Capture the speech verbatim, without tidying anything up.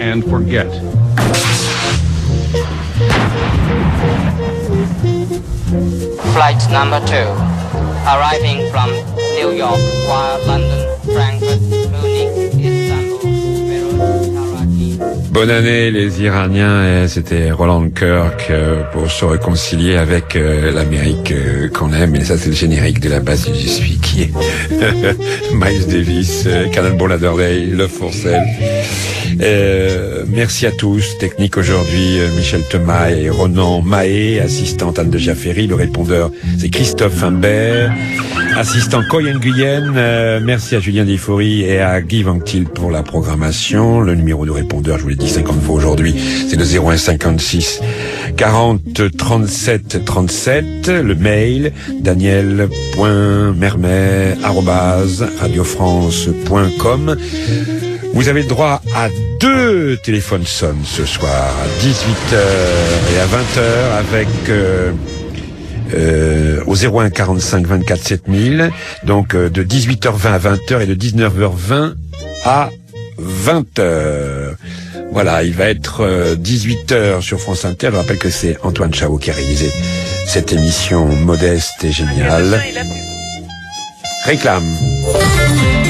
and forget. Flight number two, arriving from New York via London, Frankfurt, Munich, Istanbul, Beirut, Karachi. Bonne année les Iraniens, et c'était Roland Kirk euh, pour se réconcilier avec euh, l'Amérique euh, qu'on aime, et ça c'est le générique de la base du Je suis qui est Miles Davis, euh, Cannonball Adderley, Love for Sale. Euh, merci à tous. Technique aujourd'hui, euh, Michel Thomas et Ronan Mahé. Assistante Anne de Jafféry. Le répondeur, c'est Christophe Imbert. Assistant Coyen Guyenne. Euh, merci à Julien Diffory et à Guy Vanctil pour la programmation. Le numéro de répondeur, je vous l'ai dit cinquante fois aujourd'hui, c'est le zéro un cinquante-six quarante trente-sept trente-sept. Le mail, daniel point mermet arobase radiofrance point com. Vous avez le droit à deux téléphones sonnent ce soir, à dix-huit heures et à vingt heures, avec euh, euh, au zéro un quarante-cinq vingt-quatre sept mille, donc euh, de dix-huit heures vingt à vingt heures et de dix-neuf heures vingt à vingt heures. Voilà, il va être euh, dix-huit heures sur France Inter. Je rappelle que c'est Antoine Chao qui a réalisé cette émission modeste et géniale. Réclame.